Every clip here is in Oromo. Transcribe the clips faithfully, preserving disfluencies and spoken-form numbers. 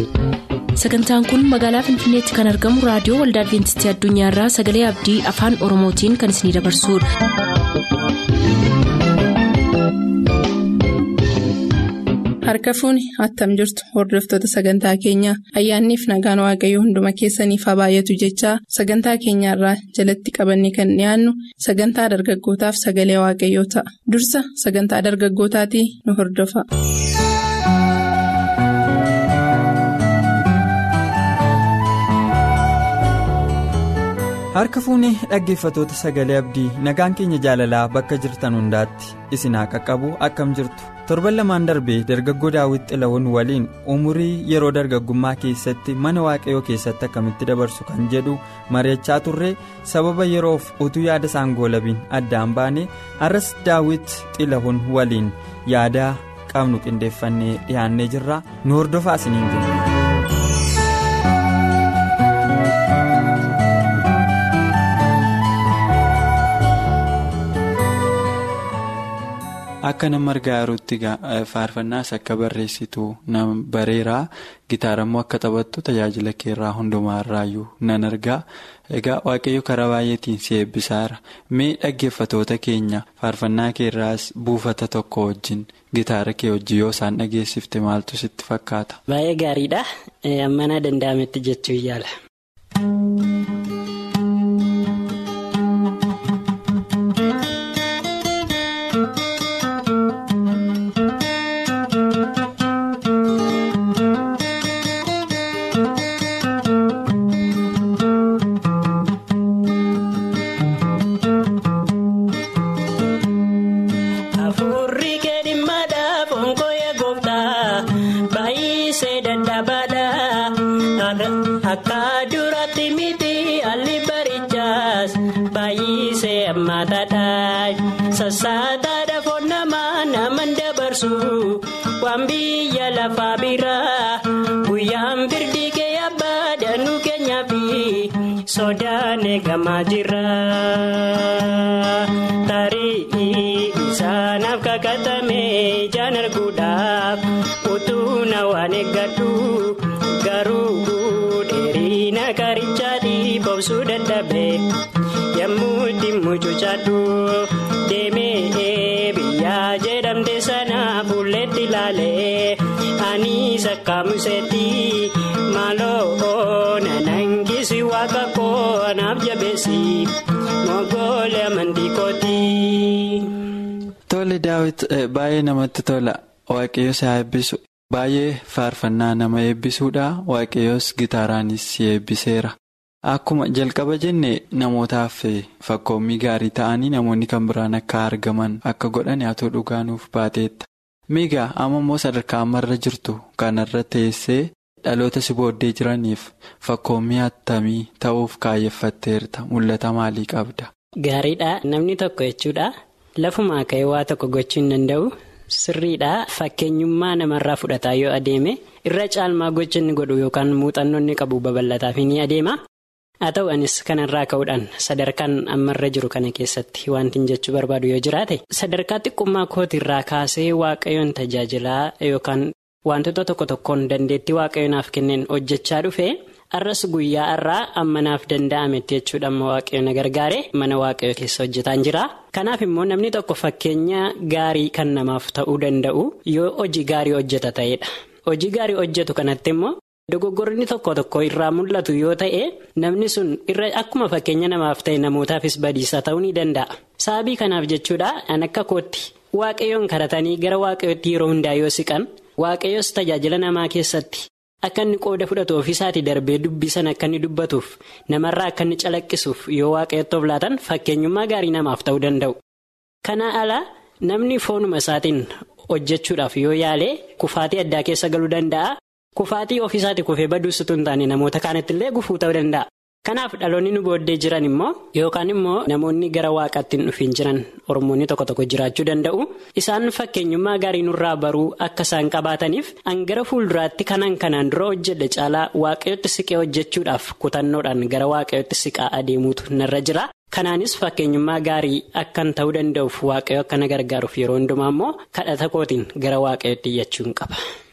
Sagantaan kun magaalaa Finfinneetti kan argamu raadiyoo Waldaa Adwiintistii Addunyaarraa Sagalee Abdii Afaan Oromootiin kan isinidabarsudha. Harka fuuni attam jirtu hordoftoota sagantaa keenyaa ayyaanniif nagaan waaqayyoo hunduma keessaniif haa baay'atu jechaa sagantaa keenyaarraa jalatti qabannee kan dhiyaannu sagantaa dargaggootaaf sagalee waaqayyoo ta'a. Dursa sagantaa dargaggootaatii nu hordofa. Harka fuunee dhaggeeffatoota sagalee abdii nagaan keenya jaalalaa bakka jirtan hundaatti isin haa qaqqabu akkam jirtu torban lamaan darbee dargaggoo Daawit Xilahuun waliin umurii yeroo dargaggummaa keessatti mana waaqayyoo keessatti akkamitti dabarsu kan jedhu mari'achaa turre sababa yeroof utuu yaada isaan goolabiin addaan baane har'as Daawit Xilahuun waliin yaada qabnu qindeeffannee dhiyaannee jirra nu hordofaa isiniin jenna. Akka nama argaa jirutti faarfannaas akka barreessitu nama bareeraa gitaarammoo akka taphattu tajaajila keerraa hundumaarraayyuu nan argaa. Egaa waaqayyo karaa baay'eetiin si eebbisaara. Mee dhaggeeffatoota keenya faarfannaa keerraas buufata tokko wajjin gitaara kee wajjin yoo isaan dhageessifte maaltu sitti fakkaata? Baay'ee gaariidha. Ammanaa danda'ametti jechuu yaala. Waan biyya lafaa biraa guyyaan birdii kee abbaadhanuu keenyaa fi sodaan eegamaa jira. Tarii isaanaaf kakatame ijaan arguudhaaf utuu na waan eeggadhu garuu dheerina karichaadhii boobsuu dadhabe yemmuu dhimmu cucaadhu deemee biyyaa jedhamte sana fuulletti ilaalee ani sakkaamuseetti maaloo nanangisi waaqa koo anaaf jabeessi mogoolee amantii kooti. Tole Daawit baay'ee namatti tola waaqayyo si eebbisu baay'ee faarfannaa nama eebbisuudha waaqayyos gitaaraanis si eebbiseera. Akkuma jalqaba jenne namootaaf fakkoommii gaarii ta'anii namoonni kan biraan akka argaman akka godhan haa ta'u dhugaanuuf baateetta. Miigaa amma immoo sadarkaa ammarra jirtu kanarra teessee dhaloota si booddee jiraniif fakkoommii attamii ta'uuf kaayeffatteerta mul'ata maalii qabda? Gaariidha namni tokko jechuudha lafumaa ka'ee waa tokko gochuu hin danda'u sirriidha fakkeenyummaa namarraa fudhataa yoo adeeme irra caalmaa gocha inni godhu yookaan muuxannoo inni qabu babal'ataaf ni adeema. Haa ta'u anis kanarraa ka'uudhaan sadarkaan ammarra jiru kana keessatti wanti jechuu barbaadu yoo jiraate sadarkaa xiqqummaa kootiirraa kaasee waaqayyoon tajaajilaa yookaan wantoota tokko tokkoon dandeettii waaqayyoonaaf kenneen hojjechaa dhufe arras guyyaa irraa ammanaaf danda'ametti jechuudha amma waaqayyoon na gargaare mana waaqayyoo keessa hojjetaan jira. Kanaaf immoo namni tokko fakkeenya gaarii kan namaaf ta'uu danda'u yoo hojii gaarii hojjeta ta'edha. Hojii gaarii hojjetu kanatti immoo. Dogoggorri tokko tokko irraa mul'atu yoo ta'e namni sun irra akkuma fakkeenya namaaf ta'e namootaafis badiisa ta'uu ni danda'a. Sababii kanaaf jechuudha an akka kootti waaqayyoon kadhatanii gara waaqayyootti yeroo hundaa yoo siqan waaqayyoos tajaajila namaa keessatti akka inni qooda fudhatu ofiisaatii darbee dubbisan akka inni dubbatuuf namarraa akka inni calaqqisuuf yoo waaqayyootti of laatan fakkeenyummaa gaarii namaaf ta'uu danda'u. Kana ala namni foonuma isaatiin hojjechuudhaaf yoo yaale kufaatii addaa keessa galuu danda'a. Kufaatii ofiisaati kufee baduusitu hin taane namoota kaanitti illee gufuu ta'uu danda'a. Kanaaf dhaloonni nu booddee jiran immoo yookaan immoo namoonni gara waaqaatti hin dhufiin jiran hormoonni tokko tokko jiraachuu danda'u. Isaan fakkeenyummaa gaarii nurraa baruu akka isaan qabaataniif hangara fuulduraatti kanaan kanaan dura hojjedhe caalaa waaqayyotti siqee hojjechuudhaaf kutannoodhaan gara waaqayyotti siqaa adeemuutu narra jira. Kanaanis fakkeenyummaa gaarii akkan ta'uu danda'uuf waaqayyo akka na gargaaruuf yeroo hundumaa immoo kadhata kootiin gara waaqayyotti iyyachuun qaba.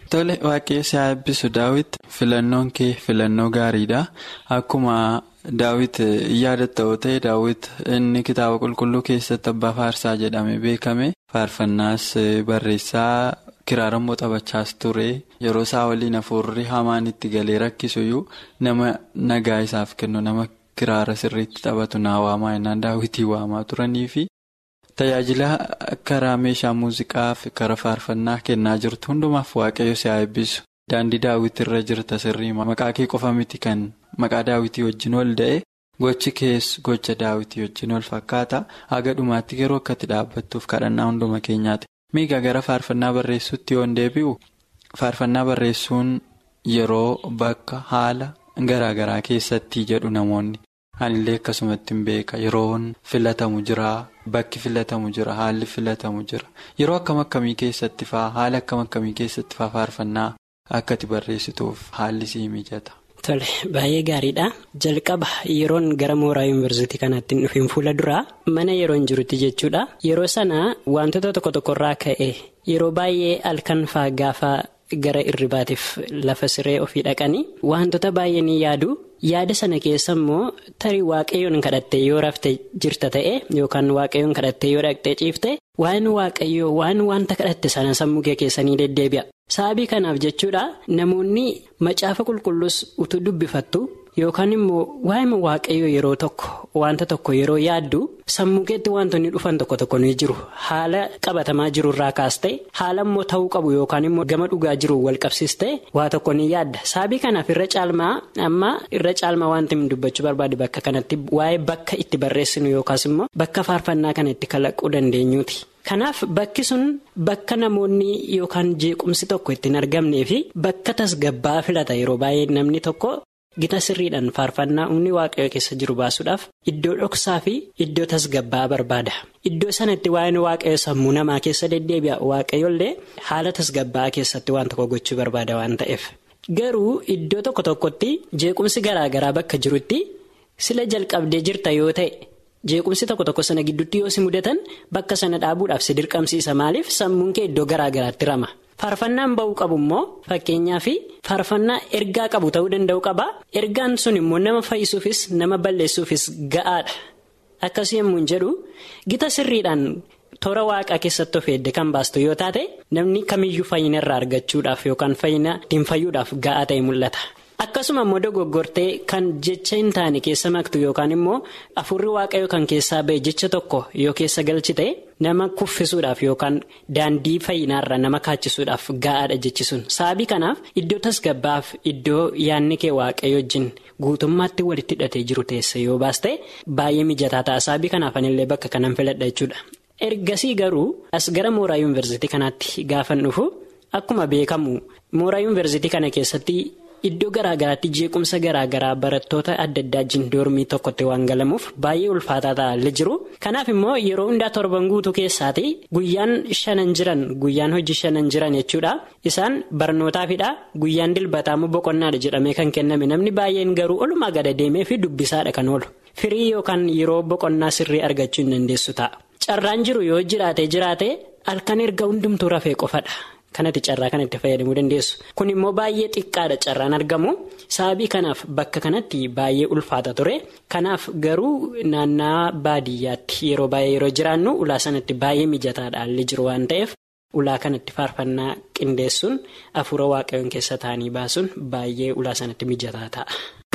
Tole waaqayyo si haa eebbisu Daawit, filannoon kee filannoo gaariidha. Akkuma Daawit yaadatta yoo ta'e Daawit inni kitaaba qulqulluu keessatti abbaa faarsaa jedhame beekame. Faarfannaas barreessaa kiraarammoo taphachaas ture. Yeroo isaa waliin hafuurri hamaan itti galee rakkisuyyuu nama nagaa isaaf kennu nama kiraara sirriitti taphatu naa waamaa innaan Daawitii waamaa turanii fi tajaajila karaa meeshaa muuziqaa fi karaa faarfannaa kennaa jirtu hundumaaf waaqayyo si haa eebbisu. Daandii Daawit irra jirta sirrii maqaa kee qofa miti kan maqaa Daawitii wajjin ol da'e gochi kees gocha Daawitii wajjin ol fakkaata. Haga dhumaatti yeroo akkatti dhaabbattuuf kadhannaa hunduma keenyaati. Miigaa gara faarfannaa barreessuutti yoon deebi'u faarfannaa barreessuun yeroo bakka haala garaa garaa keessatti jedhu namoonni. Anillee akkasumatti hin beeka yeroon filatamu jira bakki filatamu jira haalli filatamu jira yeroo akkam akkamii keessatti faa haala akkam akkamii keessatti faa faarfannaa akkati barreessituuf haalli sii mijata. Tole baay'ee gaariidha. Jalqaba yeroon gara mooraa yuunivarsiitii kanaatti hin dhufin fuula duraa mana yeroon jirutti jechuudha. Yeroo sana wantoota tokko tokkorraa ka'e yeroo baay'ee halkan faa gaafa gara irribaatiif lafa siree ofii dhaqanii wantoota baay'ee ni yaadu. Yaada sana keessa immoo tarii waaqayyoon kadhattee yoo raftee jirta ta'e yookaan waaqayyoon kadhattee yoo dhaqxee ciifte waan waaqayyoo waan wanta kadhatte sana sammuu kee keessanii deddeebi'a. Sababii kanaaf jechuudha namoonni macaafa qulqulluus utuu dubbifattu yookaan immoo waa'ee waaqayyoo yeroo tokko wanta tokko yeroo yaaddu sammuu keetti wantoonni dhufan tokko tokko ni jiru. Haala qabatamaa jirurraa kaastee haala immoo ta'uu qabu yookaan immoo gama dhugaa jiru wal qabsiistee waa tokko ni yaadda. Sababii kanaaf irra caalmaa amma irra caalmaa wanti hin dubbachuu barbaade bakka kanatti waa'ee bakka itti barreessinu yookaas immoo bakka faarfannaa kana itti kalaquu dandeenyuuti. Kanaaf bakki sun bakka namoonni yookaan jeequmsi tokko ittiin argamnee fi bakka tasgabbaa filata yeroo baay'ee namni tokko gita sirriidhaan faarfannaa humni waaqayyoo keessa jiru baasuudhaaf iddoo dhoksaa fi iddoo tasgabbaa barbaada. Iddoo sanatti waa'een waaqayyoo sammuu namaa keessa deddeebi'a waaqayyoollee haala tasgabbaa keessatti waan tokko gochuu barbaada waan ta'eef. Garuu iddoo tokko tokkotti jeequmsi garaa garaa bakka jirutti sila jalqabdee jirta yoo ta'e. Jeequmsi tokko tokko sana gidduutti yoo si mudatan bakka sana dhaabuudhaaf si dirqamsiisa maaliif sammuun kee iddoo garaa garaatti rama. Faarfannaan ba'uu qabu immoo fakkeenyaa fi faarfannaa ergaa qabu ta'uu danda'u qaba. Ergaan sun immoo nama fayyisuufis nama balleessuufis ga'aadha. Akkasii yemmuu jedhu gita sirriidhaan toora waaqaa keessatti of eegde kan baastu yoo taate namni kamiyyuu fayyina irraa argachuudhaaf yookaan fayyina ittiin fayyuudhaaf ga'aa ta'e mul'ata. Akkasuma immoo dogoggortee kan jecha hin taane keessa maktu yookaan immoo afurri waaqayyoo kan keessaa ba'e jecha tokko yoo keessa galchite nama kuffisuudhaaf yookaan daandii fayyinaarra nama kaachisuudhaaf ga'aadha jechisuun. Sababii kanaaf iddoo tasgabbaaf iddoo yaadni kee waaqayyoo wajjin guutummaatti walitti hidhatee jiru teesse yoo baaste baay'ee mijataa ta'a. Sababii kanaaf anillee bakka kanan filadha jechuudha. Ergasii garuu as gara mooraa yuunivarsiitii kanaatti gaafan dhufu akkuma beekamu mooraa yuunivarsiitii kana keessatti. Iddoo garaa garaatti jeequmsa garaa garaa barattoota adda addaa wajjin doormii tokkotti waan galamuuf baay'ee ulfaataa ta'aa jiru. Kanaaf immoo yeroo hundaa torban guutuu keessaati guyyaan shanan jiran guyyaan hojii shanan jiran jechuudha. Isaan barnootaafidha guyyaan dilbataa immoo boqonnaadha jedhamee kan kenname namni baay'een garuu olumaa gada deemee fi dubbisaadha kan oolu. Firii yookaan yeroo boqonnaa sirrii argachuu hin dandeessu ta'a. Carraan jiru yoo jiraate jiraate halkan erga hundumtuu rafee qofadha. Kanatti carraa kanatti fayyadamuu dandeessu. Kun immoo baay'ee xiqqaadha carraan argamu. Sababii kanaaf bakka kanatti baay'ee ulfaata ture. Kanaaf garuu naannaa baadiyyaatti yeroo baay'ee yeroo jiraannu ulaa sanatti baay'ee mijataadha haalli jiru waan ta'eef ulaa kanatti faarfannaa qindeessuun hafuura waaqayyoon keessa taa'anii baasuun baay'ee ulaa sanatti mijataa ta'a.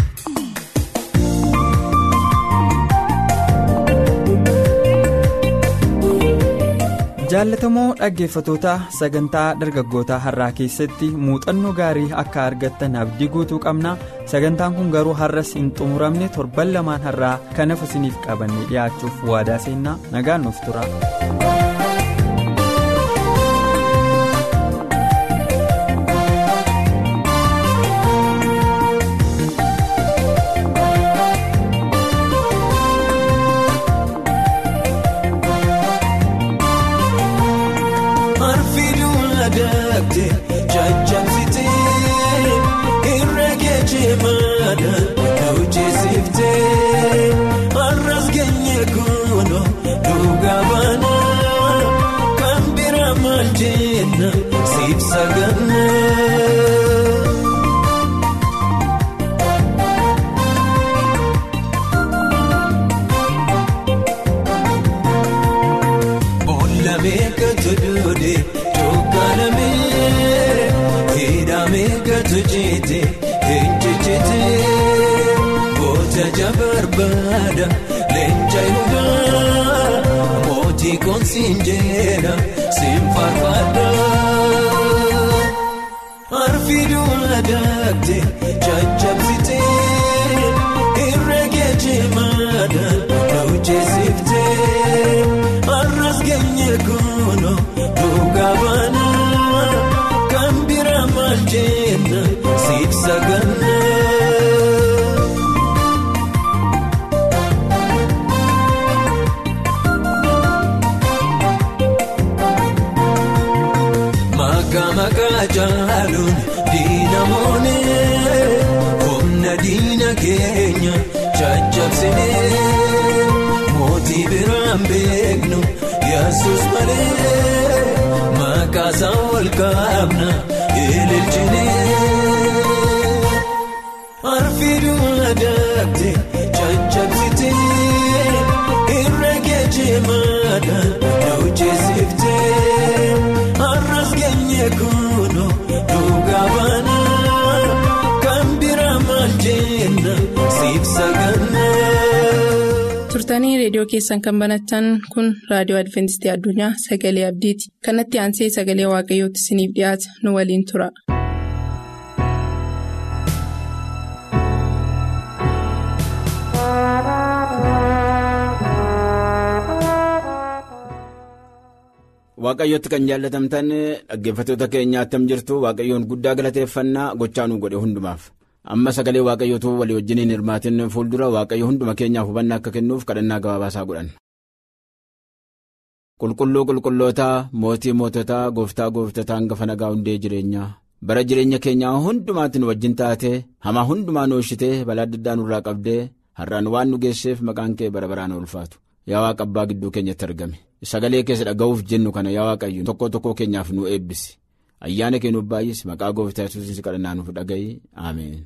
Jaallatamoo dhaggeeffatoota sagantaa dargaggootaa har'aa keessatti muuxannoo gaarii akka argattan abdii guutuu qabna. Sagantaan kun garuu har'as hin xumuramne torban lamaan har'aa kanaaf isiniif qabannee dhiyaachuuf waadaa seennaa nagaan nuuf tura. Siif saganaa eenjejjete goota jabarbaada leenca yuudaa mootii koonsiin jeena siin faarfaadha. Arfiduu adaate jajjabsite irree geejimaadha dhawjeessifte arras geenye goono dhugaa baana kan bira maal jenna siif saganna. Maqaa jaaluun diina moonee humna diina keenya jajjabsinee mootii biraan beeknu Yesuus malee maqaa isaa ol kaabna ililchinee. Arfiduu adaate jajjabsitee irree geejimaadha dhawjeessifte. Arras geenye goono dhugaa baana kan bira maal jenna siif saganna. Turtanii reediyoo keessan kan banatan kun raadiyoo Adventistii Addunyaa Sagalee Abdiiti. Kanatti aansee sagalee Waaqayyootti isiniif dhiyaata nu waliin tura. Waaqayyotti kan jaallatamtan dhaggeeffattoota keenya attam jirtu Waaqayyoon guddaa galateeffannaa gochaa nu godhe hundumaaf amma sagalee Waaqayyootu walii wajjiniin hirmaatin fuuldura Waaqayyo hunduma keenyaaf hubannaa akka kennuuf kadhannaa gabaabaasaa godhan. Qulqulluu qulqullootaa mootii moototaa gooftaa gooftotaa hangafa nagaa hundee jireenyaa bara jireenya keenyaa hundumaatti nu wajjin taatee hamaa hundumaa nu oolchitee balaa adda addaa nurraa qabdee har'aan waan nu geesseef maqaan kee bara baraan ulfaatu. Yaa Waaqa abbaa gidduu keenyatti argame sagalee keessa dhaga'uuf jennu kana yaa Waaqayyo tokko tokko keenyaaf nu eebbisi ayyaana kee nuuf baay'isi maqaa gooftaa Yesuusiin kadhannaa nuuf dhaga'i ameen.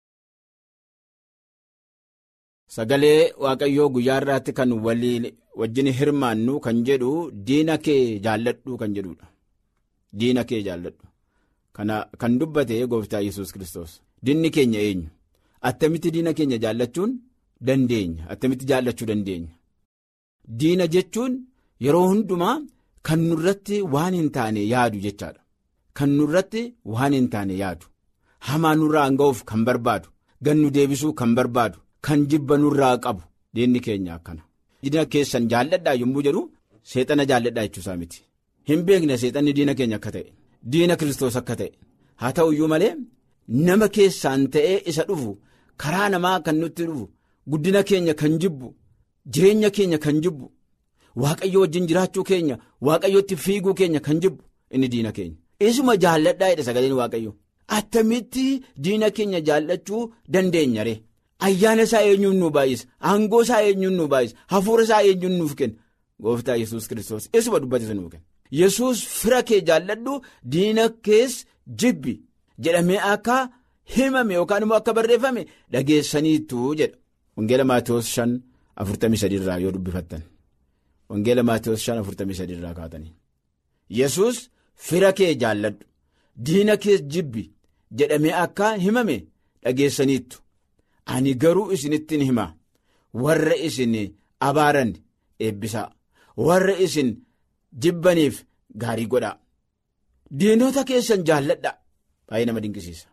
Sagalee Waaqayyoo guyyaa irraatti kan walii wajjin hirmaannu kan jedhu diina kee jaalladhu kan jedhudha. Diina kee jaalladhu kana kan dubbate gooftaa Yesuus Kiristoos. Diinni keenya eenyu? Attamitti diina keenya jaallachuun dandeenya? Attamitti jaallachuu dandeenya? Diina jechuun yeroo hundumaa kan nurratti waan hin taane yaadu jechaadha. Kan nurratti waan hin taane yaadu. Hamaa nurraa hanga'uuf kan barbaadu. Gannu deebisuu kan barbaadu. Kan jibba nurraa qabu. Diinni keenya akkana. Diina keessan jaalladhaa yommuu jedhu seexana jaalladhaa jechuusaa miti. Hin beekne seexanni diina keenya akka ta'e. Diina Kiristoos akka ta'e. Haa ta'u iyyuu malee nama keessaan ta'ee isa dhufu karaa namaa kan nutti dhufu guddina keenya kan jibbu. Jireenya keenya kan jibbu Waaqayyo wajjin jiraachuu keenya Waaqayyootti fiiguu keenya kan jibbu inni diina keenya isuma jaalladhaa jedha sagaleen Waaqayyo. Attamitti diina keenya jaallachuu dandeenya ree? Ayyaana isaa eenyuun nu baay'isa? Aangoo isaa eenyuun nu baay'isa? Hafuura isaa eenyuun nuuf kenna? Gooftaa Yesuus Kiristoos isuma dubbatisa nuuf kenna. Yesuus fira kee jaalladhu diina kees jibbi jedhamee akka himame yookaan immoo akka barreeffame dhageessaniitu jedha. Wangeela Maatewos shan afurtamii sadii irraa yoo dubbifattan wangeela Maatewos shan afurtamii sadii irraa kaatanii Yesuus fira kee jaalladhu diina kees jibbi jedhamee akka himame dhageessaniittu ani garuu isinittin hima warra isin abaaran eebbisaa warra isin jibbaniif gaarii godhaa diinota keessan jaalladhaa. Baay'ee nama dinqisiisa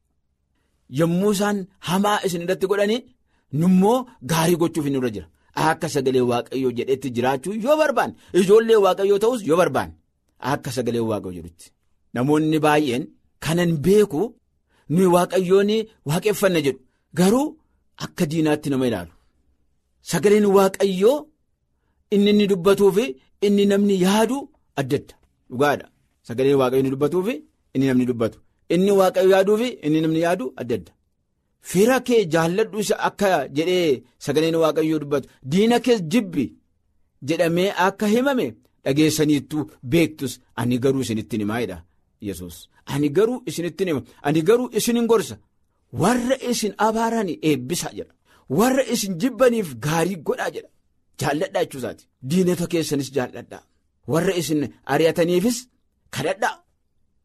yommuu isaan hamaa isin irratti godhanii nummoo gaarii gochuuf hin irra jira akka sagalee Waaqayyoo jedhetti jiraachuu yoo barbaanne ijoollee Waaqayyoo ta'us yoo barbaanne akka sagalee Waaqayyoo jedhutti namoonni baay'een kanan beeku nuyi Waaqayyoon waaqeffanna jedhu garuu akka diinaatti nama ilaalu sagaleen Waaqayyoo inni inni dubbatuu fi inni namni yaadu adda adda dhugaadha. Sagaleen Waaqayyoo inni dubbatuu fi inni namni dubbatu inni Waaqayyoo yaaduu fi inni namni yaadu adda adda. Fira kee jaalladhu isa akka jedhee sagaleen Waaqayyoo dubbatu diina kees jibbi jedhamee akka himame dhageessaniittu beektus ani garuu isinittin himaa jedha Yesuus. Ani garuu isinittin hima ani garuu isinin gorsa warra isin abaaran eebbisaa jedha warra isin jibbaniif gaarii godhaa jedha jaalladhaa jechuusaati. Diinota keessanis jaalladhaa warra isin ari'ataniifis kadhadhaa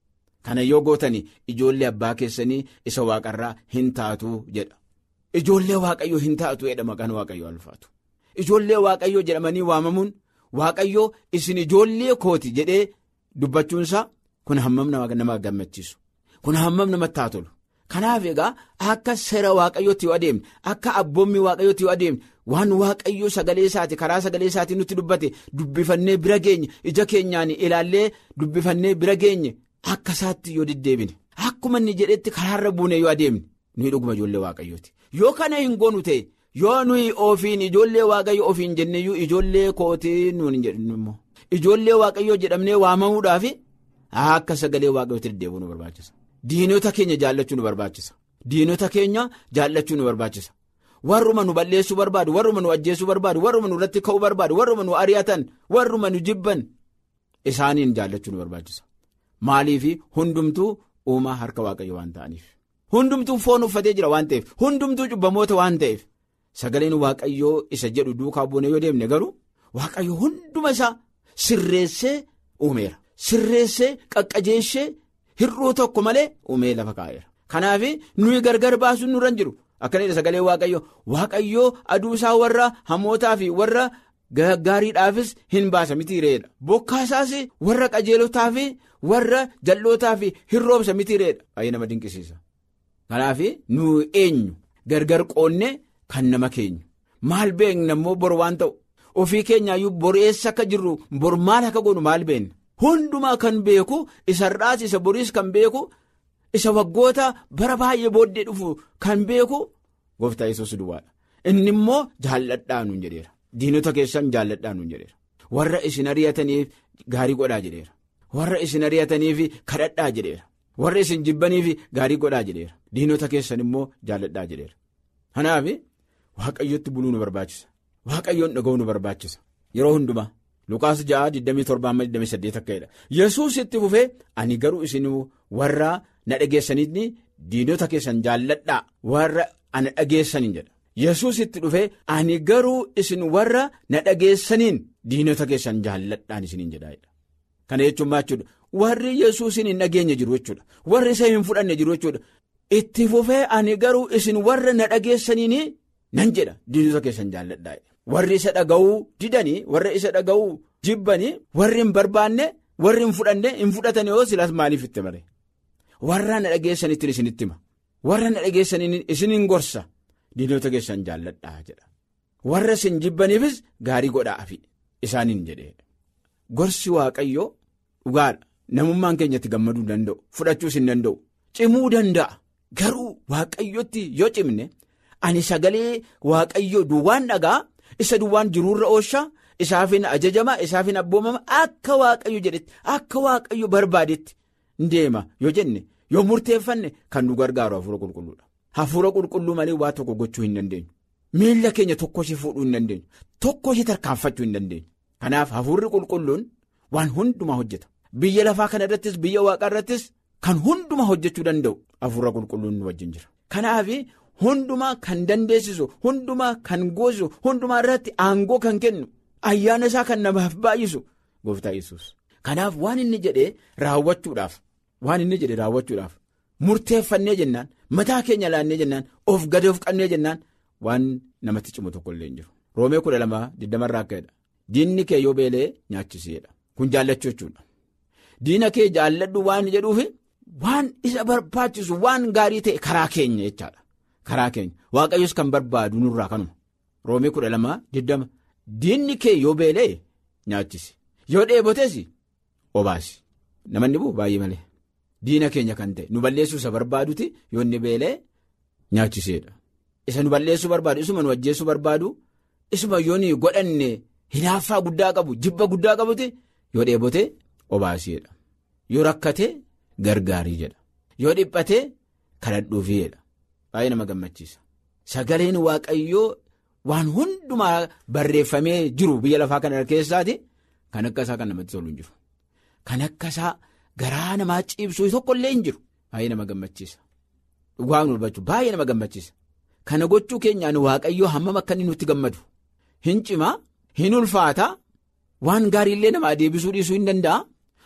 Kana yoo gootanii ijoollee abbaa keessanii isa waaqarraa hin taatu jedha. Ijoollee waaqayyoo hin taatu jedha maqaan waaqayyoo ulfaatu. Ijoollee waaqayyoo jedhamanii waamamuun waaqayyoo isin ijoollee kooti jedhee dubbachuunsaa kun hammam nama gammachiisu. Kun hammam namatti tolu. Kanaaf egaa akka seera waaqayyootti yoo adeemne akka abboommii waaqayyootti yoo adeemne waan waaqayyoo sagalee isaati karaa sagalee isaatii nutti dubbate dubbifannee bira geenye ija keenyaan ilaallee dubbifannee bira geenye akka isaatti yoo deddeebine akkuma inni jedhetti karaarra buune yoo adeemne nuyi dhuguma ijoollee waaqayyooti. Yoo kana hin goonu ta'e yoo nuyi ofiin ijoollee waaqayyoo ofiin jenneyyuu ijoollee kootii nuun hin jedhinu immoo ijoollee waaqayyoo jedhamnee waamamuudhaaf akka sagalee waaqayyootti deddeebi'uu nu barbaachisa. Diinota keenya jaallachuu nu barbaachisa. Diinota keenya jaallachuu nu barbaachisa. Warruma nu balleessuu barbaadu, warruma nu ajjeesuu barbaadu, warruma nu irratti ka'uu barbaadu, warruma nu ari'atan, warruma nu jibban isaaniin jaallachuu nu barbaachisa. Maaliif hundumtuu uumaa harka waaqayyo waan ta'aniif. Hundumtuu foon uffatee jira waan ta'eef, hundumtuu cubbamoota waan ta'eef sagaleen waaqayyoo isa jedhu duukaa buune yoo deemne garuu waaqayyo hunduma isaa sirreessee uumeera. Sirreessee qaqqajeeshee. Hir'uu tokko malee uumee lafa kaa'eera. Kanaaf nuyi gargar baasuun nurra hin jiru. Akkanidha sagalee waaqayyoo. Waaqayyoo aduu isaa warra hamootaa fi warra gaggaariidhaafis hin baasa miti reedha. Bokkaasaas warra qajeelotaa fi warra jal'ootaa fi hirroobsa miti reedha. Baay'ee nama dinqisiisa. Kanaaf nuyi eenyu gargar qoonnee kan nama keenyu. Maal beekna immoo bor waan ta'u. Ofii keenyaayyuu boreessa akka jirru bor maal akka goonu maal beekna. Hundumaa kan beeku isa irraas isa boriis kan beeku isa waggoota bara baay'ee booddee dhufu kan beeku gooftaa Yesuus duwwaadha. Inni immoo jaalladhaa nuun jedheera. Diinota keessan jaalladhaa nuun jedheera. Warra isin ari'ataniif gaarii godhaa jedheera. Warra isin ari'ataniif kadhadhaa jedheera. Warra isin jibbaniif gaarii godhaa jedheera. Diinota keessan immoo jaalladhaa jedheera. Kanaaf waaqayyotti buluu nu barbaachisa. Waaqayyoon dhaga'uu nu barbaachisa. Yeroo hundumaa. Lukaas ja'a digdamii torba digdamii saddeet akka jedha. Yesuus itti fufee ani garuu isin warra na dhageessanitti diinota keessan jaalladhaa warra ana dhageessaniin jedha. Yesuus itti dhufee ani garuu isin warra na dhageessaniin diinota keessan jaalladhaan isiniin jedha. Kana jechuun maal jechuudha? Warri Yesuusin hin dhageenye jiru jechuudha. Warri isa hin fudhanne jiru jechuudha. Itti fufee ani garuu isin warra na dhageessaniin nan jedha diinota keessan jaalladhaa. Warri isa dhaga'uu didanii warra isa dhaga'uu jibbanii warri hin barbaanne warri hin fudhanne hin fudhatanii yoo silaas maaliif itti mare warra na dhageessanitti isinitti hima warra na dhageessaniin isinin gorsa diinota keessan jaalladhaa jedha. Warra isin jibbaniifis gaarii godhaafi isaaniin jedhee gorsi waaqayyoo dhugaadha. Namummaan keenyatti gammaduu danda'u fudhachuus hin danda'u cimuu danda'a garuu waaqayyotti yoo cimne ani sagalee waaqayyoo duwwaan dhagaa. Isa duwwaan jiruurra ooshaa isaafin ajajama isaafin abboomama akka waaqayyo jedhetti akka waaqayyo barbaadetti deema yoo jenne yoo murteeffanne kan nu gargaaru hafuura qulqulluudha. Hafuura qulqulluu malee waa tokko gochuu hin dandeenyu. Miilla keenya tokko ishee fuudhuu hin dandeenyu. Tokko ishee tarkaanfachuu hin dandeenyu. Kanaaf hafuurri qulqulluun waan hundumaa hojjeta. Biyya lafaa kana irrattis biyya waaqaa irrattis kan hundumaa hojjechuu danda'u hafuura qulqulluun nu wajjin jira. Kanaaf. Hundumaa kan dandeessisu hundumaa kan goosisu hundumaa irratti aangoo kan kennu ayyaana isaa kan namaaf baay'isu gooftaa Yesuus. Kanaaf waan inni jedhee raawwachuudhaaf waan inni jedhee raawwachuudhaaf murteeffannee jennaan mataa keenya laannee jennaan of gad of qabnee jennaan waan namatti cimu tokko illee hin jiru. Roomee kudha lama digdamarraa akka jedha diinni kee yoo beelee nyaachisiidha. Kun jaallachuu jechuudha. Diina kee jaalladhu waan jedhuufi waan isa barbaachisu waan gaarii ta'e karaa keenya jechaadha. Karaa keenya waaqayyos kan barbaadu nurraa kanuma. Roomee kudha lama digdama diinni kee yoo beelee nyaachisi yoo dheebotes obaasi. Namoonni bu'u baay'ee malee diina keenya kan ta'e nu balleessuu isa barbaaduti yoo inni beelee nyaachiseedha. Isa nu balleessuu barbaadu isuma nu ajjeessuu barbaadu isuma yoo ni godhanne hinaaffaa guddaa qabu jibba guddaa qabuti yoo dheebote obaasiidha. Yoo rakkate gargaarii jedha. Yoo dhiphate kadhadhuufiidha. Baay'ee nama gammachiisa. Sagaleen waaqayyoo waan hundumaa barreeffamee jiru biyya lafaa kana keessaati kan akka isaa kan namatti tolu hin jiru. Kan akka isaa garaa namaa ciibsuu tokko illee hin jiru. Baay'ee nama gammachiisa. Dhugaa nu hubachuu baay'ee nama gammachiisa. Kana gochuu keenyaan waaqayyoo hammam akka inni nutti gammadu. Hin cimaa, hin ulfaataa, waan gaariillee namaa deebisuu dhiisuu hin danda'a.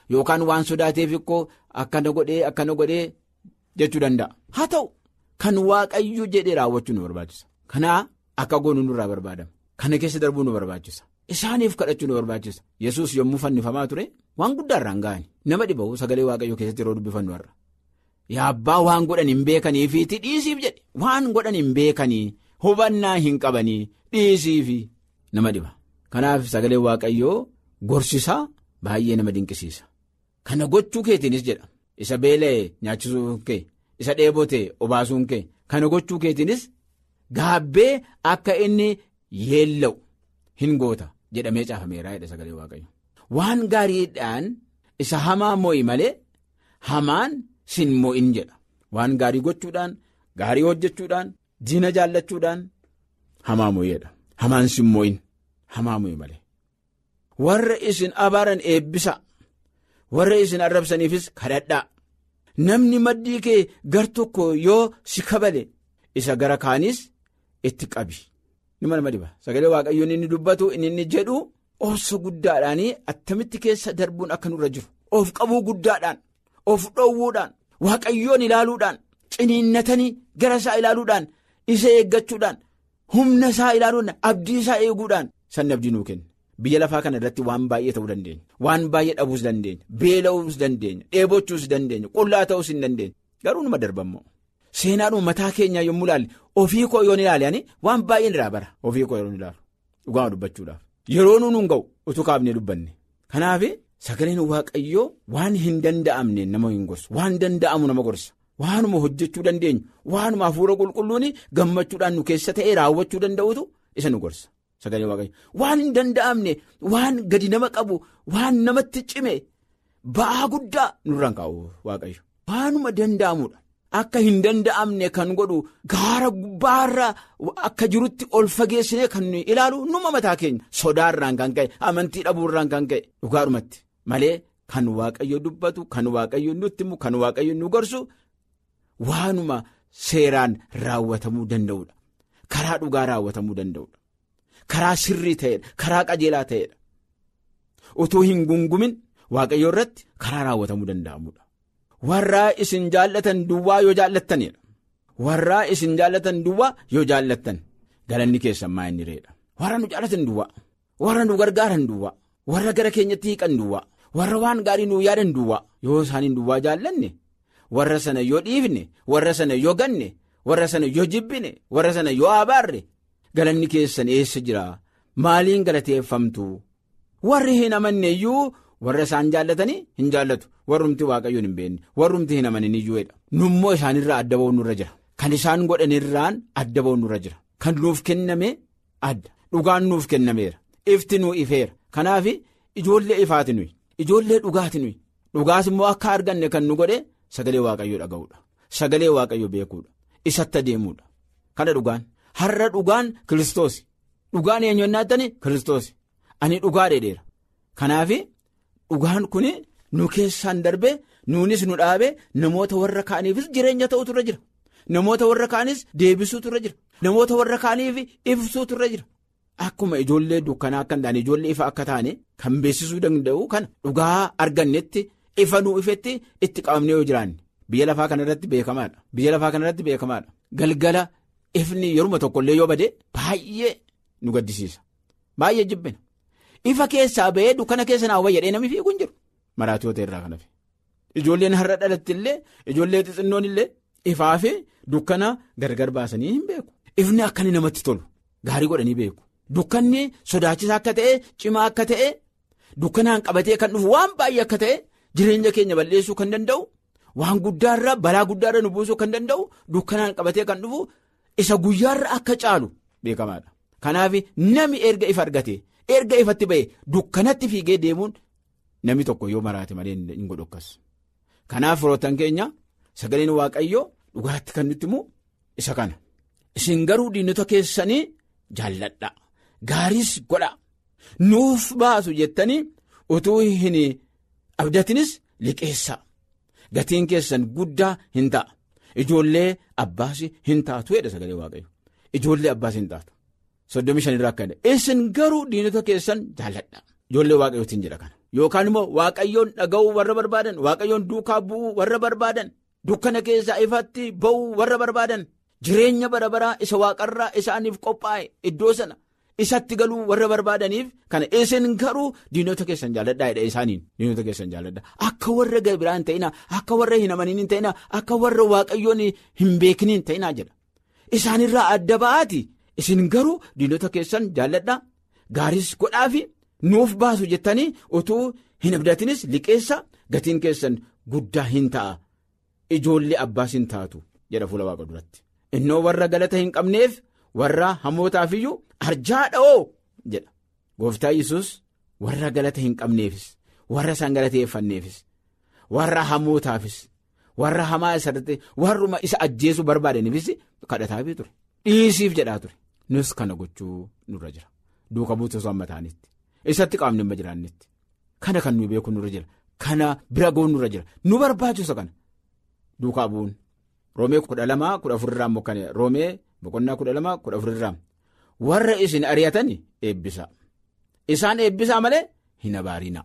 yookaan waan sodaateef ikkoo akkana godhee akkana godhee jechuu danda'a. Haa ta'u kan waaqayyo jedhee raawwachuu nu barbaachisa. Kanaa akka goonu nurraa barbaadama. Kana keessa darbuu nu barbaachisa. Isaaniif kadhachuu nu barbaachisa. Yesuus yommuu fannifamaa ture waan guddaa irraan ga'ani. Nama dhiba'u sagalee waaqayyoo keessatti yeroo dubbifannu har'a. Yaa abbaa waan godhan hin beekaniifiiti dhiisiif jedhe. Waan godhan hin beekanii hubannaa hin qabanii dhiisiifi nama dhiba. Kanaaf sagalee waaqayyoo gorsisaa baay'ee nama dinqisiisa. Kana gochuu keetiinis jedha. Isa beela'e nyaachisuu kee, isa dheebote obaasuun kee, kana gochuu keetiinis gaabbee akka inni yeella'u hin goota jedhamee caafameera jedha sagalee waaqayyo. Waan gaariidhaan isa hamaa mo'i malee hamaan sin mo'in jedha. Waan gaarii gochuudhaan, gaarii hojjechuudhaan, diina jaallachuudhaan hamaa mo'eedha. Hamaan sin mo'in, hamaa mo'i malee. Warra isin abaaran eebbisa. Warra isin arrabsaniifis kadhadhaa. Namni maddii kee gar tokko yoo si kabale isa gara kaaniis itti qabi. Nima nama dhiba. Sagalee waaqayyoon inni dubbatu inni inni jedhu obsa guddaadhaanii attamitti keessa darbuun akka nurra jiru. Of qabuu guddaadhaan, of dhoowwuudhaan, waaqayyoon ilaaluudhaan, ciniinnatanii gara isaa ilaaluudhaan, isa eeggachuudhaan, humna isaa ilaaluudhaan, abdii isaa eeguudhaan sanni abdii nuu kenna. Biyya lafaa kana irratti waan baay'ee ta'uu dandeenya. Waan baay'ee dhabuus dandeenya. Beela'uus dandeenya. Dheebochuus dandeenya. Qullaa ta'uus hin dandeenya. Garuu numa darbammoo. Seenaadhuma mataa keenyaa yommuu ilaalle ofii koo yoon ilaale waan baay'een irraa bara. Ofii koo yoon ilaalu. Dhugaa dubbachuudhaaf. Yeroo nuun hin ga'u utuu kaafnee dubbanne. Kanaaf sagaleen waaqayyoo waan hin danda'amne nama hin gorsu. Waan danda'amu nama gorsa. Waanuma hojjechuu dandeenyu. Waanuma hafuura qulqulluun gammachuudhaan nu keessa ta'ee raawwachuu danda'utu isa nu gorsa. Sagalee waaqayyo waan hin danda'amne waan gadi nama qabu waan namatti cime ba'aa guddaa nurraan kaa'u waaqayyo waanuma danda'amudha akka hin danda'amne kan godhu gaara gubbaarra akka jirutti ol fageessinee kan ilaalu numa mataa keenya sodaarraan kan ka'e amantii dhabuurraan kan ka'e dhugaadhumatti malee kan waaqayyo dubbatu kan waaqayyo nutti himu kan waaqayyo nu gorsu waanuma seeraan raawwatamuu danda'udha karaa dhugaa raawwatamuu danda'udha. Karaa sirrii ta'edha. Karaa qajeelaa ta'edha. Utuu hin gungumin waaqayyo irratti karaa raawwatamuu danda'amudha. Warraa isin jaallatan duwwaa yoo jaallattanidha. Warraa isin jaallatan duwwaa yoo jaallattan galanni keessan maa inni reedha. Warra nu jaallatan duwwaa. Warra nu gargaaran duwwaa. Warra gara keenyatti hiiqan duwwaa. Warra waan gaarii nu yaadan duwwaa. Yoo isaaniin duwwaa jaallanne warra sana yoo dhiifne warra sana yoo ganne warra sana yoo jibbine warra sana yoo abaarre. Galanni keessan eessa jira maaliin galateeffamtu warri hin amanne iyyuu warra isaan jaallatanii hin jaallatu warrumti waaqayyoon hin beekne warrumti hin amanin iyyuudha nummoo isaanirraa adda ba'uun nurra jira kan isaan godhanirraan adda ba'uun nurra jira kan nuuf kenname adda dhugaan nuuf kennameera ifti nuu ifeera kanaaf ijoollee ifaati nuyi ijoollee dhugaati nuyi dhugaas immoo akka arganne kan nu godhe sagalee waaqayyoo dhaga'uudha sagalee waaqayyoo beekuudha isatti adeemuudha kana dhugaan. Har'a dhugaan Kiristoosi. Dhugaan eenyunnaattani Kiristoosi. Ani dhugaa dheedheera. Kanaaf dhugaan kun nu keessaan darbee nuunis nu dhaabee namoota warra kaaniifis jireenya ta'utu irra jira. Namoota warra kaanis deebisuutu irra jira. Namoota warra kaaniif ibsuutu irra jira. Akkuma ijoollee dukkanaa akka hin taane ijoollee ifa akka taane kan beeksisuu danda'u kana dhugaa argannetti ifa nuu ifetti itti qabamnee yoo jiraanne biyya lafaa kanarratti beekamaadha. Biyya lafaa kanarratti beekamaadha. Galgala. Ifni yeruma tokkollee yoo bade baay'ee nu gaddisiisa. Baay'ee jibbina. Ifa keessaa ba'ee dukkana keessa naa wayyadhee namni fiigu hin jiru. Maraatoota irraa kan hafe. Ijoolleen har'a dhalatti illee ijoollee xixinnoon illee ifaa fi dukkana gargar baasanii hin beeku. Ifni akka inni namatti tolu gaarii godhanii beeku. Dukkanni sodaachisaa akka ta'e cimaa akka ta'e dukkanaan qabatee kan dhufu waan baay'ee akka ta'e jireenya keenya balleessuu kan danda'u waan guddaarra balaa guddaarra nu buusuu kan danda'u dukkanaan qabatee kan dhufu. Isa guyyaarra akka caalu beekamaadha. Kanaaf nami erga ifa argate erga ifatti ba'e dukkanatti fiigee deemuun namni tokko yoo maraate malee hin godhokkas. Kanaaf firoottan keenya sagaleen waaqayyoo dhugaatti kan nutti himu isa kana. Isin garuu diinota keessanii jaalladha. Gaariis godha. Nuuf baasu jettanii utuu hin abdatinis liqeessa. Gatiin keessan guddaa hin ta'a. Ijoollee abbaas hin taatu jedha sagalee waaqayyo. Ijoollee abbaas hin taatu. Soddomii shan irraa akka jedhe. Isin garuu diinota keessan jaalladha. Ijoollee waaqayyootiin jedha kana. yookaan immoo waaqayyoon dhaga'uu warra barbaadan, waaqayyoon duukaa bu'uu warra barbaadan, dukkana keessaa ifatti ba'uu warra barbaadan, jireenya bara baraa isa waaqarraa isaaniif qophaa'e iddoo sana isatti galuu warra barbaadaniif kana isin garuu diinota keessan jaalladhaa jedha isaaniin. Diinota keessan jaalladhaa akka warra biraa hin ta'inaa, akka warra hin amaniin hin ta'inaa, akka warra waaqayyoon hin beekniin ta'inaa jedha. Isaanirraa adda ba'aati isin garuu diinota keessan jaalladhaa, gaariis godhaafi nuuf baasu jettanii utuu hin abdatinis liqeessa gatiin keessan guddaa hin ta'a, ijoollee abbaas hin taatu jedha fuula waaqa duratti. Innoo warra galata hin qabneef warra hamootaafiyyu arjaadha'oo jedha gooftaa Yesuus. Warra galata hin qabneefis, warra isaan galateeffanneefis, warra hamootaafis, warra hamaa isarratti warruma isa ajjeesuu barbaadaniifis kadhataafii ture, dhiisiif jedhaa ture. Nus kana gochuu nurra jira, duuka buutuu osoo amma ta'anitti, isatti qaamni hin jiraannetti. Kana kan nuyi beeku nurra jira, kana bira goon nurra jira, nu barbaachisa kana duukaa bu'uun. Roomee kudha lamaa kudha afurirraa immoo kan Roomee boqonnaa kudha lamaa kudha afurirraa warra isin ari'atan eebbisaa, isaan eebbisaa malee hin abaarina.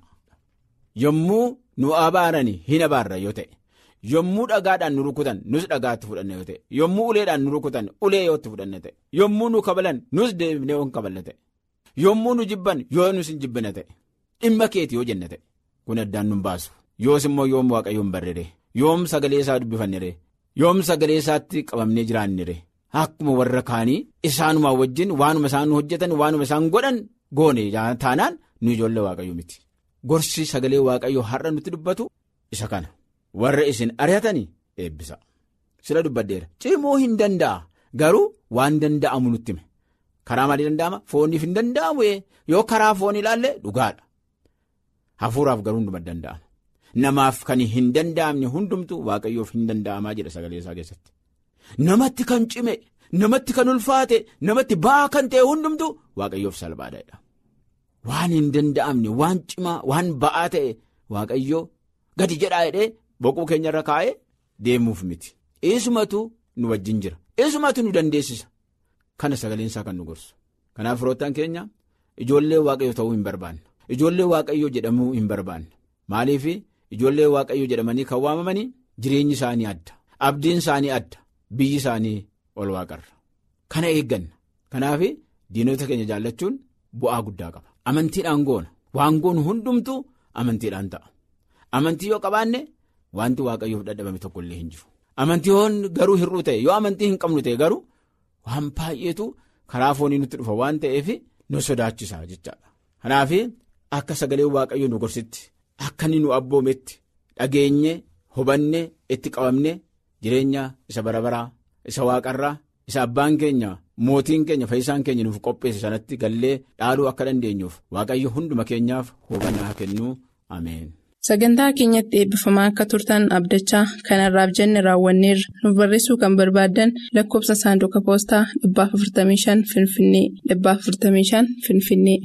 Yommuu nu abaarani hin abaarra yoo ta'e, yommuu dhagaadhaan nu rukutan nus dhagaatti fudhanne yoo ta'e, yommuu uleedhaan nu rukutan ulee yoo itti fudhanne ta'e, yommuu nu kabalan nus deebinee yoo hin kaballe ta'e, yommuu nu jibban yoo nus hin jibbine ta'e, dhimma keeti yoo jenne ta'e, kun addaan nu baasu. Yoos immoo yoom waaqayyoon barreede, yoom sagalee isaa dubbifannire, yoom sagalee isaatti qabamnee jiraannire, akkuma warra kaanii isaanumaa wajjin waanuma isaan hojjetan waanuma isaan godhan goone taanaan nu ijoollee waaqayyoo miti. Gorsi sagalee waaqayyoo har'a nutti dubbatu isa kana. Warra isin ari'atanii eebbisa. Sila dubbaddeera. Cimuu hin danda'a, garuu waan danda'amu nutti hime. Karaa maalii danda'ama? Fooniif hin danda'amu. Yoo karaa foon ilaalle dhugaadha. Hafuuraaf garuu hunduma danda'ama. Namaaf kan hin danda'amne hundumtu waaqayyoof hin danda'amaa jedha sagalee isaa keessatti. Namatti kan cime, namatti kan ulfaate, namatti ba'aa kan ta'e hundumtu waaqayyoof salphaadha. Waan hin danda'amne, waan cimaa, waan ba'aa ta'e waaqayyoo gadi jedhaa jedhee boquu keenyarra kaa'ee deemuuf miti. Isumatu nu wajjin jira. Isumatu nu dandeessisa. Kana sagaleen isaa kan nu gorsu. Kanaaf firoottan keenya ijoollee waaqayyoo ta'uu hin barbaanne. Ijoollee waaqayyoo jedhamuu hin barbaanne. Maaliif ijoollee waaqayyoo jedhamanii kan waamamanii jireenyi isaanii adda, abdiin isaanii adda, biyyi isaanii ol waaqarra. Kana eegganna. Kanaaf diinota keenya jaallachuun bu'aa guddaa qaba. Amantiidhaan goona. Waan goonu hundumtuu amantiidhaan ta'a. Amantii yoo qabaanne wanti waaqayyoof dadhabame tokko illee hin jiru. Amantiin garuu hir'uu ta'e, yoo amantii hin qabnu ta'e garuu waan baay'eetu karaa foonii nutti dhufa waan ta'eef nu sodaachisa jechaadha. Kanaaf akka sagalee waaqayyoo nu gorsitti, akka inni nu abboometti dhageenye, hubanne, itti qabamne jireenya isa bara baraa, isa waaqarraa, isa abbaan keenya, mootiin keenya, fayyisaan keenya nuuf qopheesse sanatti gallee dhaaluu akka dandeenyuuf waaqayyo hunduma keenyaaf hubannaa kennuu. Ameen. Sagantaa keenyatti eebbifamaa akka turtan abdachaa kanarraaf jenne raawwanneerra. Nuuf barreessuu kan barbaaddan lakkoobsa saanduqa poostaa dhibbaaf afurtamii shan Finfinnee dhibbaaf afurtamii shan Finfinnee.